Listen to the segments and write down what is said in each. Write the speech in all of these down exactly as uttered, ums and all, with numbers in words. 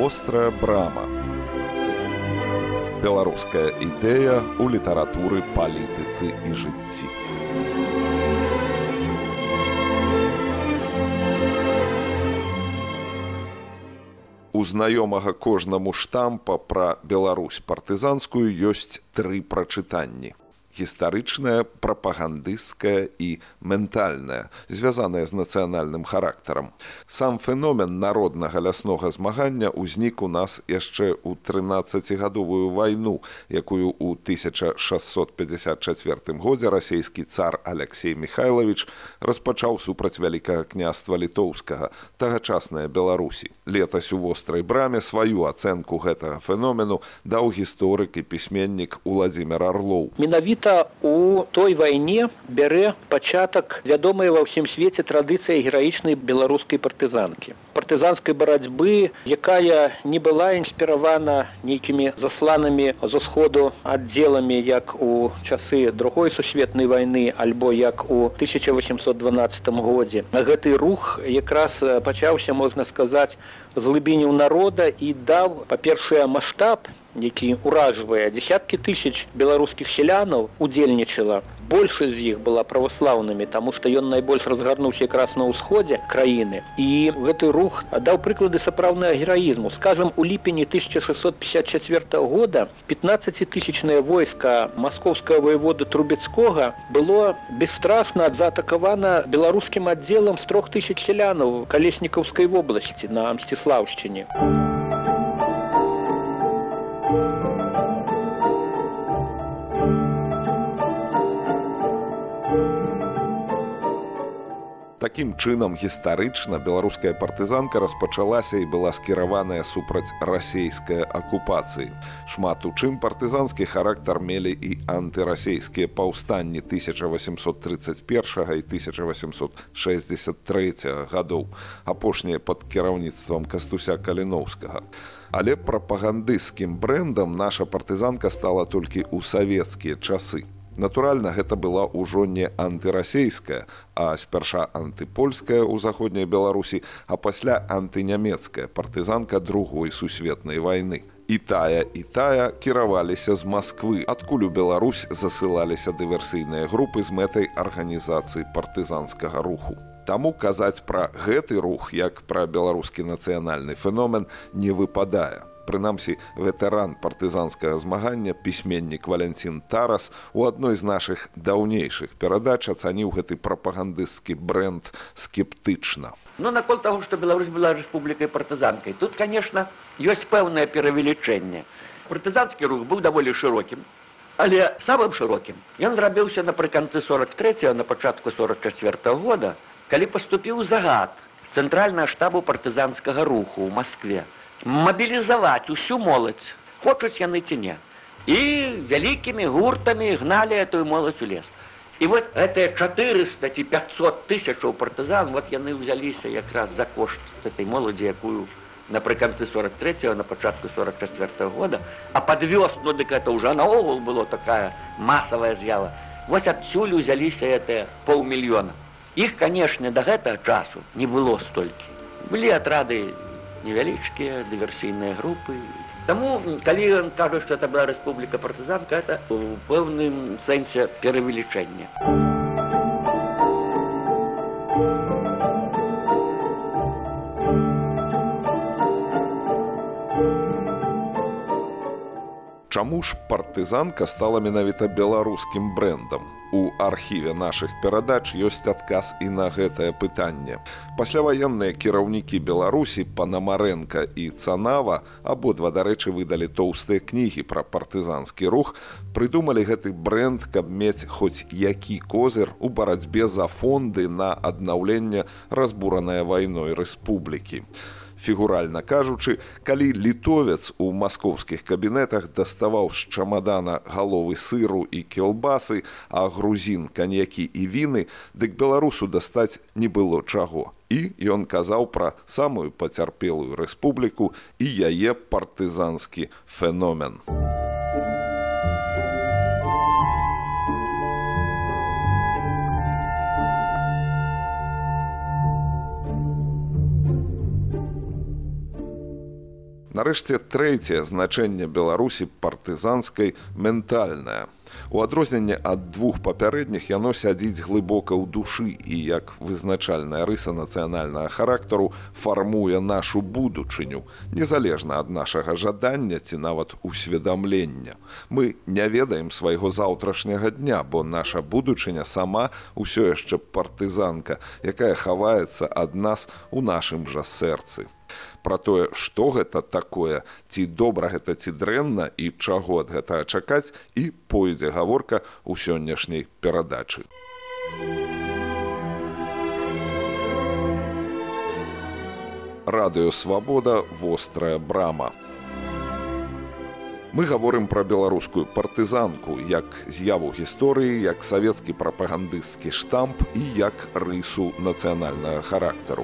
Вострая брама. Беларуская ідэя ў літаратуры, палітыцы і жыцці. У знаёмага кожнаму штампа пра Беларусь партызанскую ёсць тры прачытанні. Гістарычная, прапагандысцкая і ментальная, звязаная з нацыянальным характарам. Сам феномен народнага ляснога змагання ўзнік у нас яшчэ ў трынаццацігадовую вайну, якую ў тысяча шасцьсот пятьдесят чацвёртым годзе расійскі цар Аляксей Міхайлавіч распачаў супраць вялікага княства літоўскага, тагачасная Беларусі. Летась у вострай браме сваю ацэнку гэтага феномену даў гісторык і пісьменнік Уладзімір Арлоў. Менавіта у той вайне бярэ пачатак вядомая ва ўсім свеце традыцыя гераічнай беларускай партызанкі. Партызанскай барацьбы, якая не была інспіравана нейкімі засланымі з усходу аддзеламі, як у часы другой сусветнай вайны, альбо як у тысяча восемьсот дванаццатым годзе. Гэты рух якраз пачаўся, можна сказаць, з глыбіняў народа і даў, па-першае, маштаб, які ўражвае. Дзесяткі тысяч беларускіх сялянаў удзельнічала. Большасць з іх была праваслаўнымі, таму што ён найбольш разгарнуўся якраз на ўсходзе краіны. І гэты рух даў прыклады сапраўднага гераізму. Скажам, у ліпені тысяча шэсцьсот пятьдесят чацвёртага года пятнаццацітысячнае войска маскоўскага воеводы Трубецкога было бесстрашна заатакавана беларускім аддзелам з трох тысяч сялянаў Калеснікаўскай вобласці на Мсціслаўшчыне. Такім чынам, гістарычна беларуская партызанка распачалася і была скіраваная супраць расейскай акупацыі. Шмат у чым партызанскі характар мелі і антырасейскія паўстанні тысяча восемьсот тридцать першага і тысяча восемьсот шэсцьдзесят трэцяга гадоў, апошнія пад кіраўніцтвам Кастуся Каліноўскага. Але прапагандысцкім брэндам наша партызанка стала толькі ў савецкія часы. Натуральна, гэта была ўжо не антырасейская, а спярша антыпольская ў заходняй Беларусі, а пасля антынямецкая партызанка другой сусветнай вайны. І тая, і тая кіраваліся з Масквы, адкуль у Беларусь засылаліся дыверсійныя групы з мэтай арганізацыі партызанскага руху. Таму казаць пра гэты рух, як пра беларускі нацыянальны феномен, не выпадае. Прынамсі, ветэран партызанскага змагання, пісьменнік Валянцін Тарас у адной з нашых даўнейшых перадач ацаніў гэты прапагандысцкі брэнд скептычна. Ну, наконт таго, што Беларусь была рэспублікай-партызанкай, тут, конечно, ёсць пэўнае перавелічэнне. Партызанскі рух быў даволі шырокім, але самым шырокім ён зрабіўся напрыканцы сорок трэцяга, на пачатку сорок чацвёртага года, калі паступіў загад з цэнтральнага штабу партызанскага руху ў Маскве мабілізаваць усю моладзь, хочуць яны ці не. І вялікімі гуртамі гналі этую моладзь у лес. І вот гэтыя чатырыста ці пятьсот тысячаў партызан, вот яны ўзяліся якраз за кошт этой моладзі, якую напрыканцы сорок трэцяга, на пачатку сорок чацвёртага года, а пад вёсну, дык это ўжо наогул было такая масавая з'ява. Вось адсюль узяліся гэтыя паўмільёна. Іх, канешне, да гэтага часу не было столькі. Былі атрады невялічкія, дыверсійныя групы. Таму, калі ён кажа, што это была рэспубліка-партызанка, это ў пэўным сэнсе перавелічэнне. Чаму ж партызанка стала менавіта беларускім брэндам? У архіве нашых перадач ёсць адказ і на гэтае пытанне. Пасляваенныя кіраўнікі Беларусі Панамарэнка і Цанава, абодва, дарэчы, выдалі тоўстыя кнігі пра партызанскі рух, прыдумалі гэты брэнд, каб мець хоць які козыр у барацьбе за фонды на аднаўленне разбуранай вайной рэспублікі. Фігуральна кажучы, калі літовец у маскоўскіх кабінетах даставаў з чамадана галовы сыру і кілбасы, а грузін каньякі і віны, дык беларусу дастаць не было чаго. І ён казаў пра самую пацярпелую рэспубліку і яе партызанскі феномен. Нарэшце, трэцяе значэнне Беларусі партызанскай ментальнае. У адрозненне ад двух папярэдніх яно сядзіць глыбока ў душы і, як вызначальная рыса нацыянальнага характару, фармуе нашу будучыню, незалежна ад нашага жадання ці нават усведамлення. Мы не ведаем свайго заўтрашняга дня, бо наша будучыня сама ўсё яшчэ партызанка, якая хаваецца ад нас у нашым жа сэрцы. Пра тое, што гэта такое, ці добра гэта, ці дрэнна і чаго ад гэтага чакаць, і пойдзе гаворка ў сённяшняй перадачы. Радыё Свабода, вострая брама. Мы гаворым пра беларускую партызанку, як з'яву гісторыі, як савецкі прапагандысцкі штамп і як рысу нацыянальнага характару.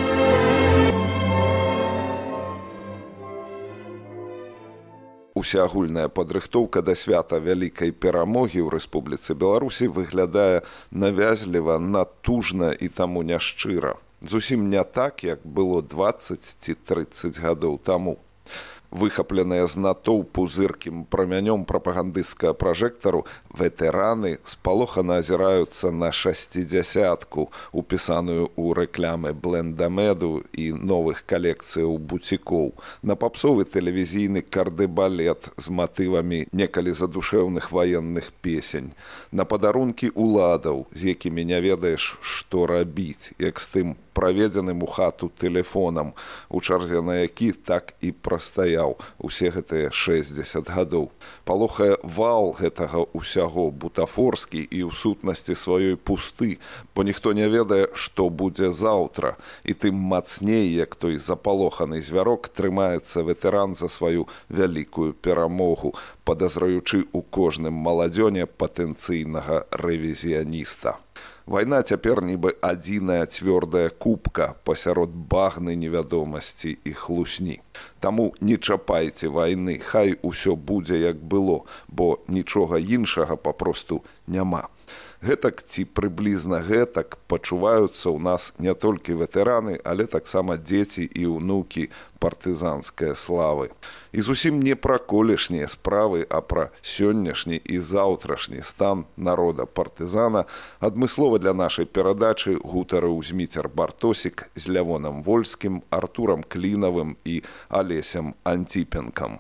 Усеагульная падрыхтоўка да свята вялікай перамогі ў Рэспубліцы Беларусі выглядае навязліва, натужна і таму няшчыра. Зусім не так, як было дваццаць ці трыццаць гадоў таму. Выхапленыя з натоўпу зыркім прамянём прапагандысцкага пражэктару, ветэраны спалохана азіраюцца на шасцідзясятку, упісаную ў рэклямы блендамеду і новых калекцыяў буцікоў, на папсовы тэлевізійны кардыбалет з матывамі некалі задушэўных ваенных песень, на падарункі уладаў, з якімі не ведаеш, што рабіць, як з тым праведзеным у хату тэлефонам, у чарзе на які так і прастаяў усе гэтыя шэсцьдзесят гадоў. Палохае вал гэтага ўсяго бутафорскі і ў сутнасці сваёй пусты, бо ніхто не ведае, што будзе заўтра, і тым мацней, як той запалоханы звярок, трымаецца ветэран за сваю вялікую перамогу, падазраючы ў кожным маладзёне патэнцыйнага рэвізіяніста. Вайна цяпер нібы адзіная цвёрдая купка пасярод багны невядомасці і хлусні. Таму не чапайце вайны, хай усё будзе як было, бо нічога іншага папросту няма. Гэтак ці прыблізна гэтак пачуваюцца ў нас не толькі ветэраны, але таксама дзеці і ўнукі партызанскай славы. І зусім не пра колішнія справы, а пра сённяшні і заўтрашні стан народа партызана адмыслова для нашай перадачы гутарыў Зміцер Бартосік з Лявонам Вольскім, Артурам Клінавым і Алесем Антіпенкам.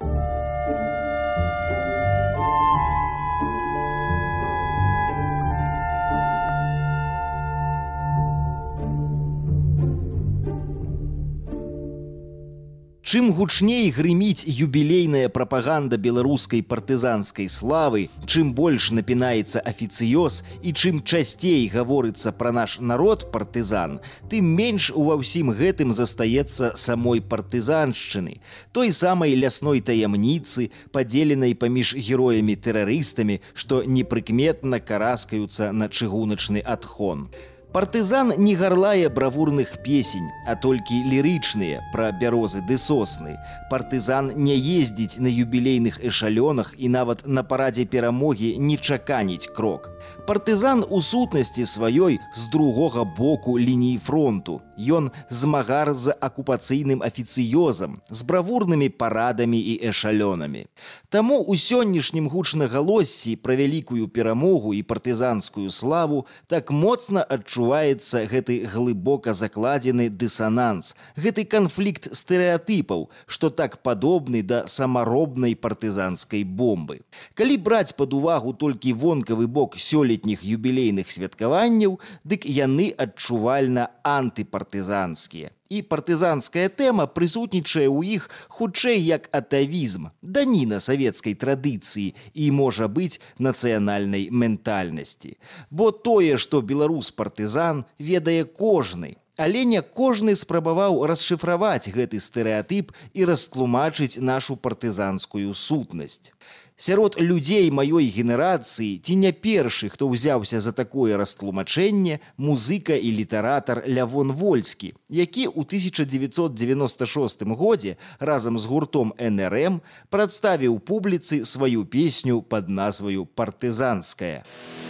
Чым гучней грыміць юбілейная прапаганда беларускай партызанскай славы, чым больш напінаецца афіцыёз і чым часцей гаворыцца пра наш народ партызан, тым менш ува ўсім гэтым застаецца самой партызаншчыны, той самай лясной таямніцы, падзеленай паміж героямі-тэрарыстамі, што непрыкметна караскаюцца на чыгуначны адхон. Партызан не гарлае бравурных песень, а толькі лірычныя пра бярозы ды сосны. Партызан не ездзіць на юбілейных эшалёнах і нават на парадзе перамогі не чаканіць крок. Партызан у сутнасці сваёй з другога боку лініі фронту. Ён змагар з акупацыйным афіцыёзам, з бравурнымі парадамі і эшалёнамі. Таму ў сённяшнім гучнагалоссі пра вялікую перамогу і партызанскую славу так моцна адчуваецца гэты глыбока закладзены дысананс, гэты канфлікт стэрэатыпаў, што так падобны да самаробнай партызанскай бомбы. Калі браць пад увагу толькі вонкавы бок сёлетніх юбілейных святкаванняў, дык яны адчувальна антыпартызанскія. І партызанская тэма прысутнічае ў іх хутчэй як атавізм, даніна савецкай традыцыі і, можа быць, нацыянальнай ментальнасці. Бо тое, што беларус-партызан, ведае кожны, але не кожны спрабаваў расшыфраваць гэты стэрэатып і растлумачыць нашу партызанскую сутнасць. Сярод людзей маёй генерацыі ці не першы, хто ўзяўся за такое растлумачэнне, музыка і літаратар Лявон Вольскі, які ў тысяча дзевяцьсот девяносто шостым годзе разам з гуртом эн эр эм прадставіў публіцы сваю песню пад назваю «Партызанская».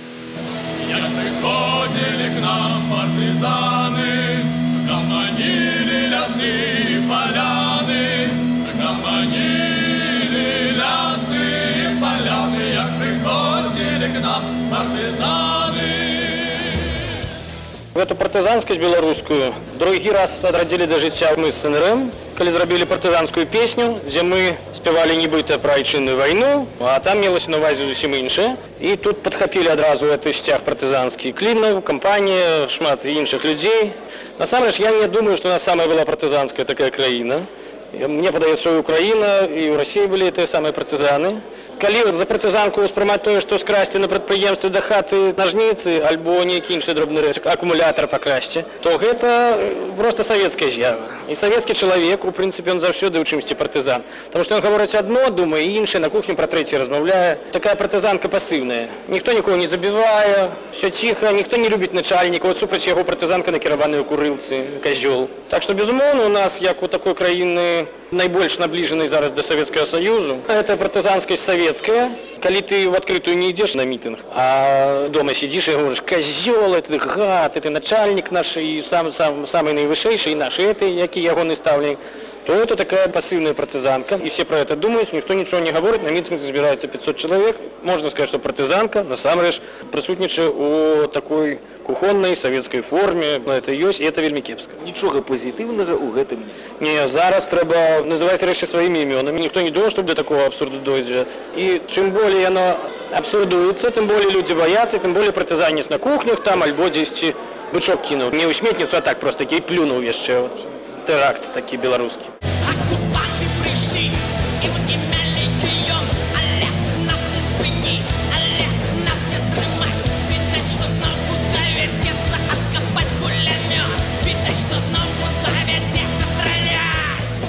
Як прыходзілі к нам партызаны, гаманілі лясы і паляны, гаманілі партизаны. Эту партызанскасць беларускую другі раз адрадзілі да жыцця мы з СНРМ, калі зрабілі партызанскую песню, дзе мы спявалі нібыта пра айчынную вайну, а там мелася на ўвазе зусім іншае. І тут падхапілі адразу гэты сцяг партызанскі Клінаў, кампанія, шмат іншых людзей. Насамрэч, я не думаю, што у нас самая была партызанская такая краіна. Мне падаецца, што і Украіна, і ў Расіі былі тыя самыя партызаны. Калі за партызанку ўспрымаць тое, што скрасці на прадпрыемстве да хаты нажніцы, альбо нейкі іншы дробны рэч, акумулятар пакрасці, то гэта проста савецкая з'ява. І савецкі чалавек, у прынцыпе, ён заўсёды ў чымсьці партызан. Таму што ён гаворыць адно, думае, і іншае, на кухні пра трэцяе размаўляе. Такая партызанка пасыўная. Ніхто нікого не забівае, ўсё ціха, ніхто не любіць начальніка, от супраць яго партызанка накіраваная ў курылцы, казёл. Так што, безумоўна, у нас, як у такой краіны, найбольш набліжанай зараз да Савецкага Саюзу, гэта партызанскасць савецкая. Калі ты в адкрытую не ідзеш на мітынг, а дома сидзіш і говориш, казёл, это гад, это начальник наш, і сам, сам, самый найвышэйшы, і наш, это, які ягоны ставленік, то это такая пассивная партизанка. И все про это думают, никто ничего не говорит, на митинг собирается пятьсот человек. Можно сказать, что партизанка, насамрэч, присутнічае у такой кухонной советской форме. Это ёсць, и это вельмі кепска. Нічога пазітыўнага ў гэтым не. Не, зараз трэба называть рэчы сваімі імёнамі. Никто не думает, что до такого абсурду дойдзе. И чем более оно абсурдуется, тем более люди боятся, тем более партизанец на кухнях там, альбо дзесьці бычок кинул. Не ў сметніцу, а так просто такі плюнуў яшчэ. Вот. Теракт такі беларускі. Оккупанты пришли, им имели ее, але нас не спынить, але нас не стрымать. Видать, что знову доведется откопать пулемет, видать, что знову доведется стрелять.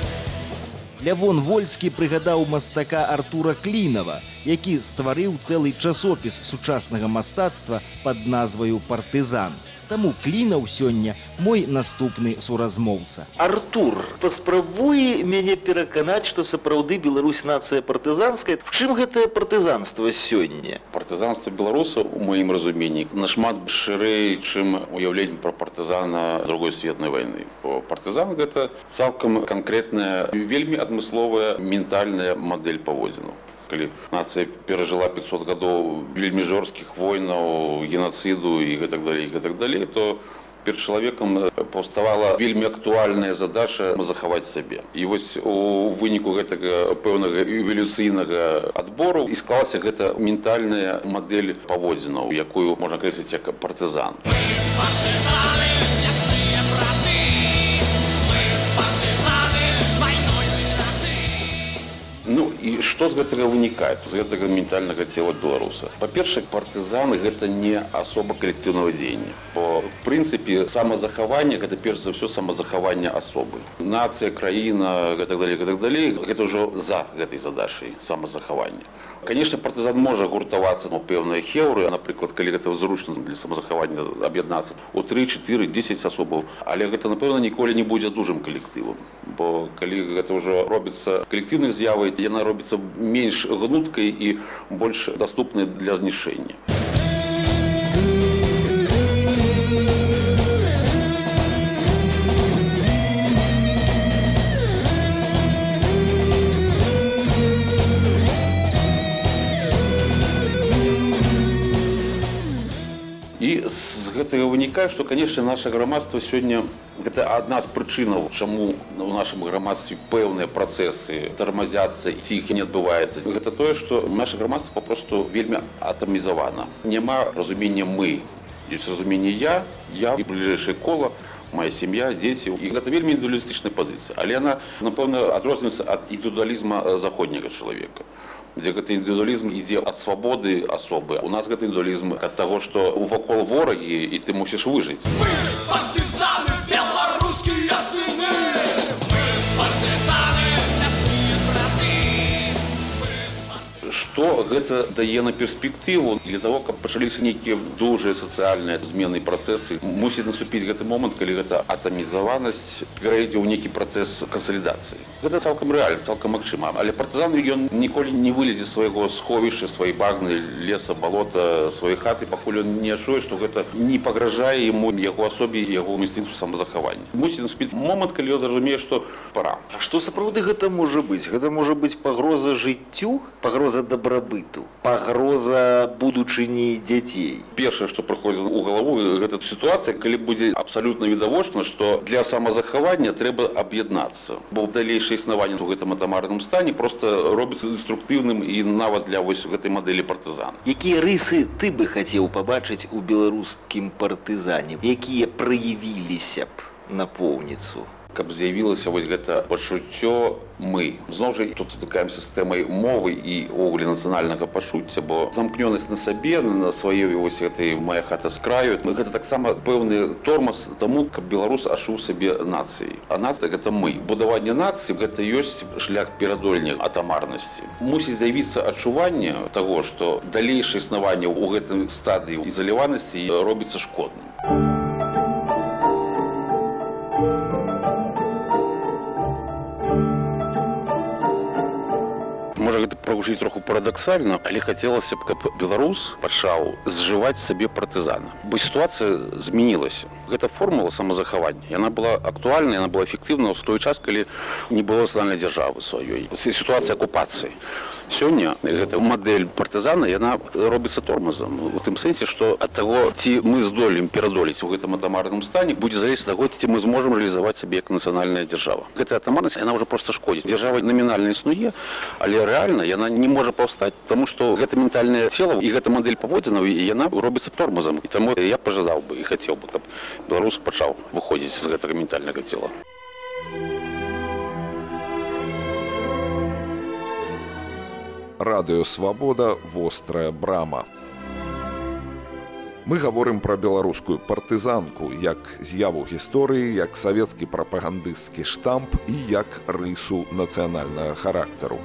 Лявон Вольскі прыгадаў мастака Артура Клінава, які стварыў цэлы часопіс сучаснага мастацтва пад назваю «Партызан». Таму Клінаў сёння мой наступны суразмоўца. Артур, паспрабуй мяне пераканаць, што сапраўды Беларусь нацыя партызанская. В чым гэтае партызанства сёння? Партызанство беларусаў, у маім разуменні, нашмат шырэй, чым уяўленне пра партызана другой светнай вайны. Партызан гэта цалкам канкрэтная, вельмі адмысловая ментальная мадэль паводзінаў. Калі нацыя перажыла пятьсот гадоў вельмі жорсткіх войнаў, геноциду і гэтак далей, і гэтак далей, то перад чалавекам паўставала вельмі актуальная задача захаваць сябе. І вось у выніку гэтага пэўнага эвалюцыйнага адбору і склалася гэта ментальная мадэль паводзінаў, якую можна акрэсліць як партызан. Ну і што з гэтага вынікае, з гэтага ментальнага цела беларуса? Па-першае, партызаны гэта не асоба калектыўнага дзеяння. Бо, в прынцыпе, самазахаванне гэта перш за ўсё самазахаванне асобы. Нацыя, краіна, гэтак далей, гэтак далей, гэта ўжо за гэтай задачай самазахавання. Конечно, партызан можа гуртавацца на пэўныя хеўры, напрыклад, калі гэта зручна для самазахавання аб'яднацца у тры, чатыры, дзесяць асобаў, але гэта, напэўна, ніколі не будзе дужым калектывам. Бо калі гэта ўжо робіцца калектыўнай з'явай, яна робіцца менш гнуткай і больш даступнай для знішэння. І з гэтага вынікае, што, канешне, наша грамадства сёння гэта адна з прычынаў, чаму ў нашым грамадстве пэўныя працэсы тармазяцца, ці іх не адбываецца. Гэта тое, што наша грамадства папросту вельмі атамізавана. Няма разумення мы. Ёсць разуменне я, я і бліжэйшае кола, моя сям'я, дзеці. І гэта вельмі індывідуалістычная пазіцыя. Але яна, напэўна, адрозніваецца ад індывідуалізма заходняга чалавека, дзе гэты індывідуалізм ідзе ад свабоды асобы. У нас гэты індывідуалізм ад таго, што вакол ворагі, і ты мусіш выжыць. Мы партызаны, беларускія сыны! Мы партызаны, лясныя браты! Што гэта дае на перспектыву? Для того, каб пачаліся нейкія дужыя сацыяльныя змены і працэсы, мусіць наступіць гэты момант, калі гэта атамізаванасць перайдзе ў нейкі працэс кансалідацыі. Гэта цалкам рэальна, цалкам магчыма. Але партызан ён ніколі не вылезе з свайго сховішча, сваёй багны, леса, балота, сваёй хаты, пакуль ён не адчуе, што гэта не пагражае яму, яго асобе і яго інстынкту самазахавання. Мусіць наступіць момант, калі ён зразумее, што пара. А што сапраўды гэта можа быць? Гэта можа быць пагроза жыццю, пагроза добра дабрабыту, пагроза будучыні дзяцей. Першае, што прыходзіць у галаву, гэта сітуацыя, калі будзе абсалютна відавочна, што для самазахавання трэба аб'яднацца. Бо далейшае існаванне ў гэтым атамарным стане проста робіцца деструктыўным і нават для вось гэтай мадэлі партызана. Якія рысы ты бы хацеў пабачыць у беларускім партызане, якія праявіліся б напоўніцу? Каб з'явілася вось гэта пачуццё мы. Зноў жа тут сутыкаемся з тэмай мовы і увогуле нацыянальнага пачуцця, бо замкнёнасць на сабе, на сваёй вось гэтай «Мая хата з краю», гэта таксама пэўны тормоз таму, каб беларус адчуў сабе нацыяй. А нацыя – гэта мы. Будаванне нацыі – гэта ёсць шлях перадолення атамарнасці. Мусіць з'явіцца адчуванне таго, што далейшае існаванне ў гэтай стадыі ізаляванасці робіцца шкодным. Можа, гэта прагучыць троху парадаксальна, але хацелася б, каб беларус пачаў зжываць сабе партызана. Бо сітуацыя змянілася. Гэта формула самазахавання. Яна была актуальна, яна была эфектыўна ў той час, калі не было нацыянальнай дзяржавы сваёй. Сітуацыя акупацыі. Сёння гэта мадэль партызана, яна робіцца тормозам. У тым сэнсе, што ад таго, ці мы здолеем перадолець у гэтым атамарным стане, будзе залежаць ад таго, ці мы зможам рэалізаваць сабе як нацыянальная дзяржава. Гэтая атамарнасць, яна ўжо проста шкодзіць. Дзяржава намінальна існуе, але рэальна яна не можа паўстаць, таму што гэта ментальнае цела і гэта мадэль паводзінаў, яна робіцца тормозам. І таму я пажадаў бы і хацеў бы, каб беларус пачаў выходзіць з гэтага ментальнага цела. Радыё Свабода, вострая брама. Мы гаворым пра беларускую партызанку, як з'яву гісторыі, як савецкі прапагандысцкі штамп і як рысу нацыянальнага характару.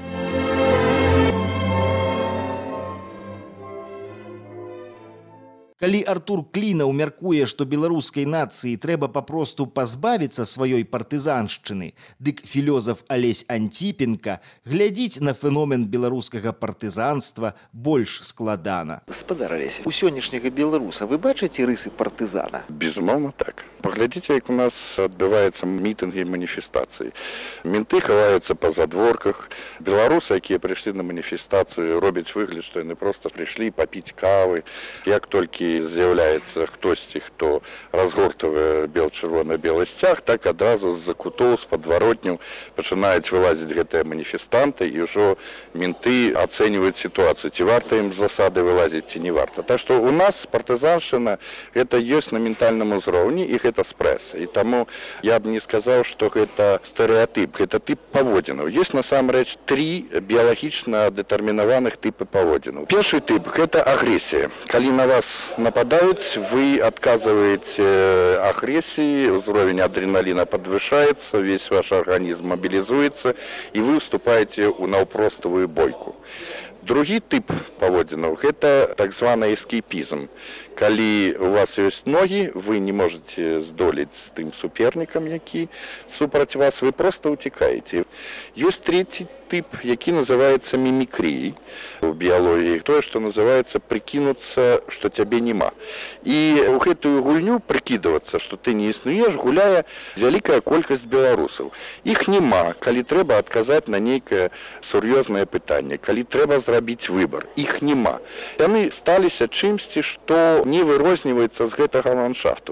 Калі Артур Клінаў мяркуе, што беларускай нацыі трэба папросту пазбавіцца сваёй партызаншчыны, дык філёзаф Алесь Антіпенка глядзіць на феномен беларускага партызанства больш складана. Гаспадар Алесь, у сённяшняга беларуса вы бачыце рысы партызана? Безумоўна, так. Паглядзіце, як у нас адбываюцца мітынгі і маніфестацыі. Менты хаваюцца па задворках. Беларусы, якія прыйшлі на маніфестацыю, робяць выгляд, што яны проста прыйшлі папіць кавы. Як толькі з'яўляецца хтосьці, хто разгортавае бел-чырвона-белы сцяг, так адразу з-за кутоў, з падваротняў пачынаюць вылазіць гэтыя маніфестанты, і ўжо менты ацэньваюць сітуацыю, ці варта ім з засады вылазіць, ці не варта. Так што у нас партызаншчына гэта ёсць на ментальным узроўні, і гэта спрэс. І таму я б не сказаў, што гэта стэрэатып, гэта тып паводзінаў. Ёсць насамрэч тры біялагічна дэтэрмінаваных тыпы паводзінаў. Першы тып – гэта агрэсія. Калі на вас нападаюць, вы адказваеце агрэсіі, узровень адреналіна падвышаецца, увесь ваш арганізм мабілізуецца, і вы ўступаеце ў наўпроставую бойку. Другі тып паводзінаў – гэта так званы эскейпізм. Калі у вас ёсць ногі, вы не можаце здолець з тым супернікам, які супраць вас, вы проста ўцікаеце. Ёсць трэці тып, які называецца мімікрыяй у біялогіі. Тое, што называецца прыкінуцца, што цябе няма. І ў гэтую гульню прыкідвацца, што ты не існуеш, гуляе вялікая колькасць беларусаў. Іх няма, калі трэба адказаць на нейкае сур'ёзнае пытанне, калі трэба зрабіць выбар. Іх няма. Яны сталіся чымсьці, што не вырозніваецца з гэтага ландшафту.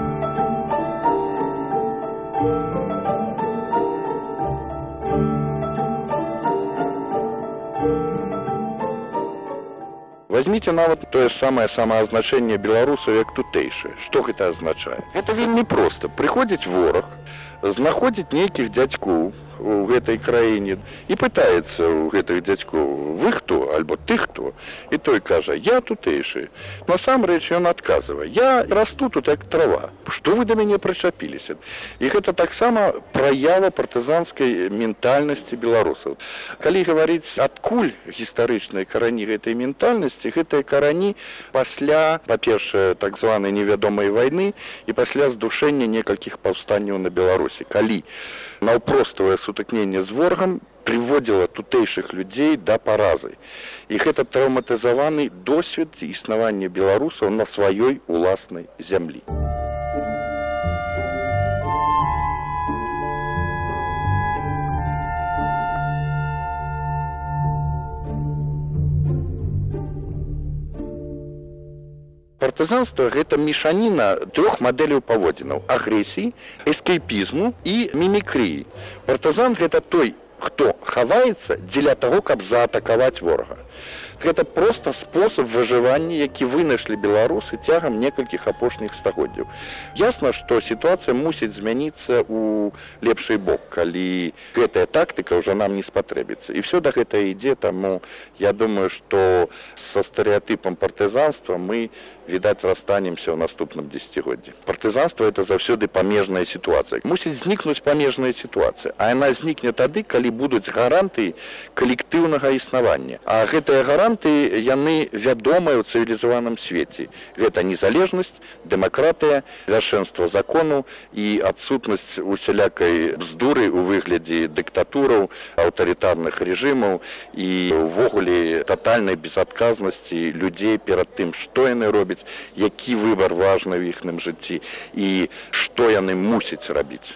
Возьмите нават тое самае самаазначэнне беларусаў як тутэйшае. Што гэта азначае? Гэта вельмі проста. Прыходзіць вораг, знаходзіць нейкіх дзядзькоў у гэтай краіне і пытаецца ў гэтых дзядзькоў: вы хто? Альбо ты хто? І той кажа: я тутэйшы. Насамрэч ён адказвае: я расту тут як трава. Што вы да мяне прычапіліся? І гэта таксама праява партызанскай ментальнасці беларусаў. Калі гаварыць, адкуль гістарычныя карані гэтай ментальнасці, гэтыя карані пасля, па-першае, так званай невядомай вайны і пасля здушэння некалькіх паўстанняў на Беларусі. Калі наўпроставае сутыкненне з ворагам прыводзіла тутэйшых людзей да паразы. І гэта траўматызаваны досвед існавання беларусаў на сваёй уласнай зямлі. Партызанства гэта мешаніна трох мадэляў паводзінаў: агрэсіі, эскейпізму і мімікрыі. Партызан гэта той, хто хаваецца дзеля таго, каб заатакаваць ворага. Гэта проста спосаб выжывання, які вынайшлі беларусы цягам некалькіх апошніх стагоддзяў. Ясна, што сітуацыя мусіць змяніцца ў лепшы бок, калі гэтая тактыка ўжо нам не спатрэбіцца. І ўсё да гэтага ідзе, таму я думаю, што са стэрэатыпам партызанства мы, відаць, расстанемся ў наступным дзесяцігоддзі. Партызанства это заўсёды памежная сітуацыя. Мусіць знікнуць памежная сітуацыя, а яна знікне тады, калі будуць гарантыі калектыўнага існавання. А гэтыя гарантыі, яны вядомыя ў цывілізаваным свеце. Гэта незалежнасць, дэмакратыя, вяршэнства закону і адсутнасць усялякай бздуры ў выглядзе дыктатураў, аўтарытарных рэжымаў і ўвогуле татальнай безадказнасці людзей перад тым, што яны робяць, які выбар важны ў іхным жыцці і што яны мусяць рабіць.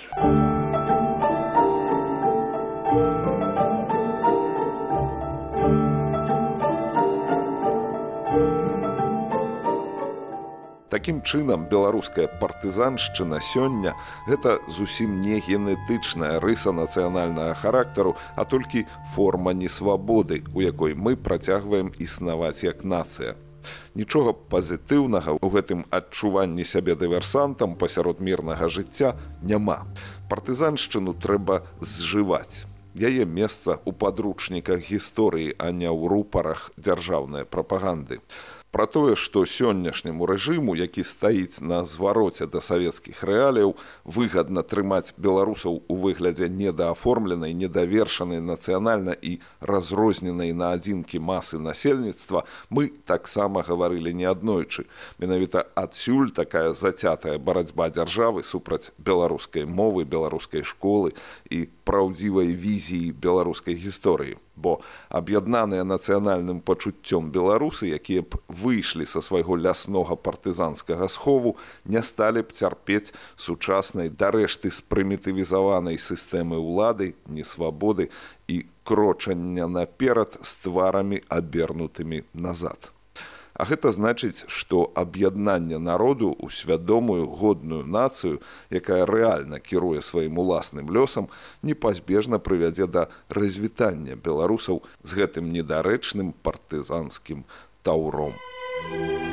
Такім чынам, беларуская партызаншчына сёння гэта зусім не генетычная рыса нацыянальнага характару, а толькі форма несвабоды, у якой мы працягваем існаваць як нацыя. Нічога пазітыўнага ў гэтым адчуванні сябе дыверсантам пасярод мірнага жыцця няма. Партызаншчыну трэба зжываць. Яе месца ў падручніках гісторыі, а не ў рупарах дзяржаўнай прапаганды. Пра тое, што сённяшняму рэжыму, які стаіць на звароце да савецкіх рэаліяў, выгадна трымаць беларусаў у выглядзе недааформленай, недавершанай нацыянальна і разрозненай на адзінкі масы насельніцтва, мы таксама гаварылі неаднойчы. Менавіта адсюль такая зацятая барацьба дзяржавы супраць беларускай мовы, беларускай школы і праўдзівай візіі беларускай гісторыі. Бо аб'яднаныя нацыянальным пачуццём беларусы, якія б выйшлі са свайго ляснога партызанскага схову, не сталі б цярпець сучаснай дарэшты спрымітывізаванай сістэмы ўлады, несвабоды і крочання наперад з тварамі абернутымі назад. А гэта значыць, што аб'яднанне народу ў свядомую годную нацыю, якая рэальна кіруе сваім уласным лёсам, непазбежна прывядзе да развітання беларусаў з гэтым недарэчным партызанскім таўром.